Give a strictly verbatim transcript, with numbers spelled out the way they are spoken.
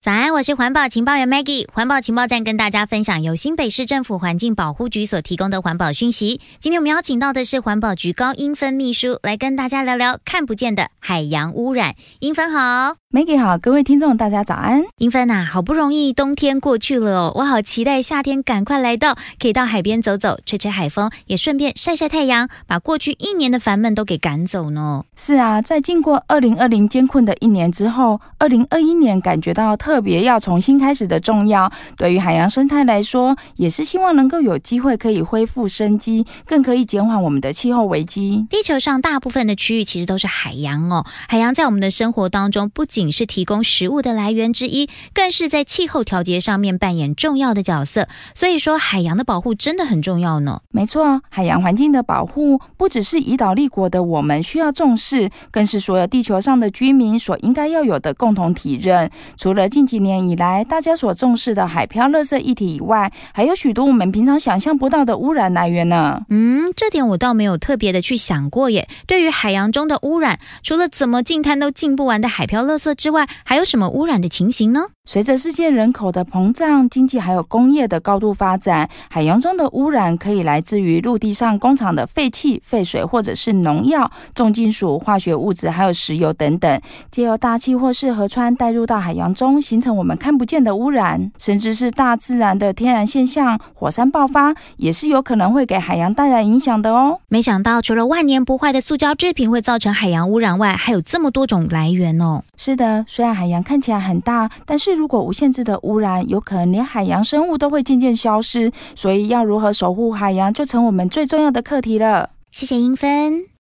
早安，我是环保情报员 Maggie。环保情报站跟大家分享由新北市政府环境保护局所提供的环保讯息。今天我们邀请到的是环保局高英芬秘书，来跟大家聊聊看不见的海洋污染。英芬好。 Maggie 好，各位听众大家早安。 英芬啊，好不容易冬天过去了哦，我好期待夏天赶快来到，可以到海边走走，吹吹海风，也顺便晒晒太阳，把过去一年的烦闷都给赶走呢。 是啊，在经过二零二零艰困的一年之后，二零二一年感觉到特别要重新开始的重要。对于海洋生态来说，也是希望能够有机会可以恢复生机，更可以减缓我们的气候危机。 地球上大部分的区域其实都是海洋哦，海洋在我们的生活当中不仅是提供食物的来源之一，更是在气候调节上面扮演重要的角色。所以说海洋的保护真的很重要呢。 没错，海洋环境的保护不只是已岛立国的我们需要重视，更是所有地球上的居民所应该要有的共同体认。除了近几年以来大家所重视的海漂垃圾议题以外，还有许多我们平常想象不到的污染来源呢。 嗯，这点我倒没有特别的去想过耶。对于海洋中的污染，除了怎么净滩都净不完的海漂垃圾之外，还有什么污染的情形呢？ 随着世界人口的膨胀，经济还有工业的高度发展，海洋中的污染可以来自于陆地上工厂的废气、废水，或者是农药、重金属、化学物质，还有石油等等，藉由大气或是河川带入到海洋中，形成我们看不见的污染。甚至是大自然的天然现象，火山爆发也是有可能会给海洋带来影响的哦。 没想到除了万年不坏的塑胶制品会造成海洋污染外，还有这么多种来源哦。 是的，虽然海洋看起来很大，但是如果无限制的污染，有可能连海洋生物都会渐渐消失，所以要如何守护海洋就成我们最重要的课题了。 谢谢英芬。